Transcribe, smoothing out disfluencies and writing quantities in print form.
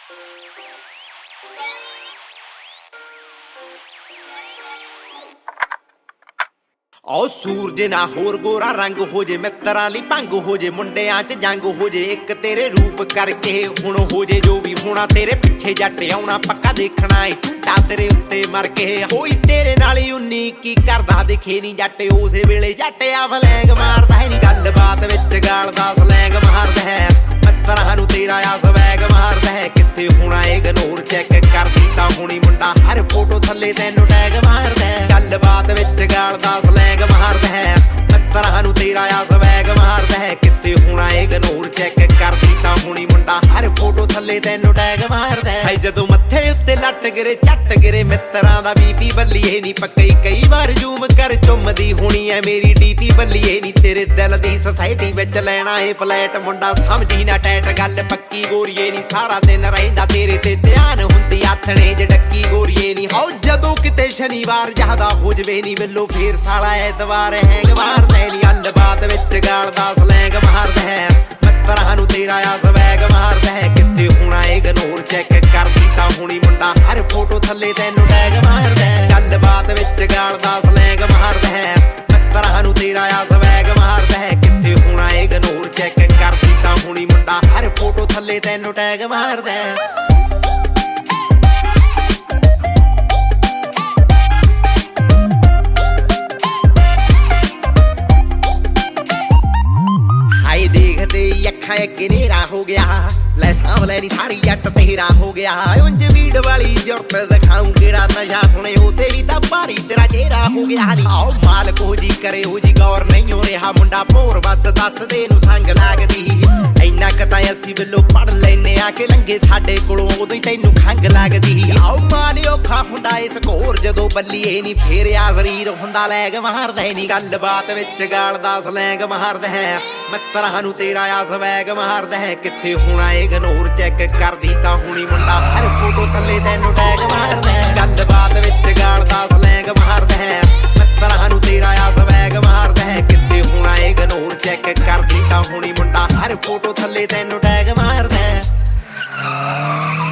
ओ सूरज ना होर गोरा रंग हो जे मित्रां लई भंग हो जे मुंडियां च जंग हो जे एक तेरे रूप करके हुण हो जे जो भी होना तेरे पिछे जट आउणा पक्का देखना ए झूठा तेरे उत्ते मर के होई तेरे नाल ही उन्नी की करदा दिखे नी जट उसे वेले जट आ फलैंग मारदा है नी गल बात विच गालदा सलैंग मारदा है मित्रां नूं तेरा आ स्वैग मारदा है कित्थे होना इग्नोर चैक करदी तां हुणी मुंडा हर फोटो थल्ले तैनूं टैग मारदा है गल बात विच गालदा सलैंग मारदा है मित्रां नूं तेरा आ स्वैग मारदा है कित्थे होना इग्नोर चैक करदी तां हुणी मुंडा हर फोटो थल्ले तैनूं टैग मारदा है जदों मत्थे उत्ते लट गिरे झट गिरे मित्रां दा बीपी बल्लीए नी पक्की कई वार जूम कर चुमदी होनी है मेरी डीपी बल्लीए नी तेरे दिल दी सोसाइटी विच लैणा है फ्लैट मुंडा समझी ना टैट गल पक्की गोरीए नी सारा दिन रहिंदा तेरे ते ध्यान हुंदी आथणे च डक्की गोरीए नी हो जदों किते शनिवार ज्यादा हो जवे नी वेलो फेर साला ऐतवार हैंग मारदा नी गल बात विच गालदा सलैंग मारदा है मित्रां नूं तेरा आ स्वैग मारदा है कित्थे होना इग्नोर चैक करदी तां हुणी मुंडा हर फोटो थल्ले तैनूं टैग मारदा है गल बात विच गालदा सलैंग मारदा है मित्रां नूं तेरा आ स्वैग मारदा है कित्थे होना इग्नोर चैक करदी तां हुणी मुंडा हर फोटो थल्ले तैनूं टैग मारदा है देखते अखा नेरा हो गया लै सांवले नी सारी जट तेरा हो गया उंज भीड़ वाली जुरत दिखाऊं केड़ा नशा सुने हो तेरी ता भारी तेरा चेहरा हो गया आओ माल को जी करे हो जी गौर नहीं हो रहा मुंडा भोर बस दस दे नूं संग लगदी इन्ना क तां असीं वेलों पढ़ लैने आके लंघे साडे कोलों उदों ही तैनूं खंग लगदी आओ माल औखा हुंदा इस घोर जदों बल्लीए नी फेर आ शरीर हुंदा लैग मारदा नी गल बात विच गालदा सलैंग मारदा है मित्रां नूं तेरा आ स्वैग मारदा है कित्थे होना इग्नोर चैक करदी तां हुणी मुंडा हर फोटो थल्ले तैनूं टैग मारदा है गल बात विच गालदा सलैंग मारदा है मित्रां नूं तेरा आ स्वैग मारदा है कित्थे होना इग्नोर चैक करदी तां हुणी मुंडा हर फोटो थल्ले तैनूं टैग मारदा है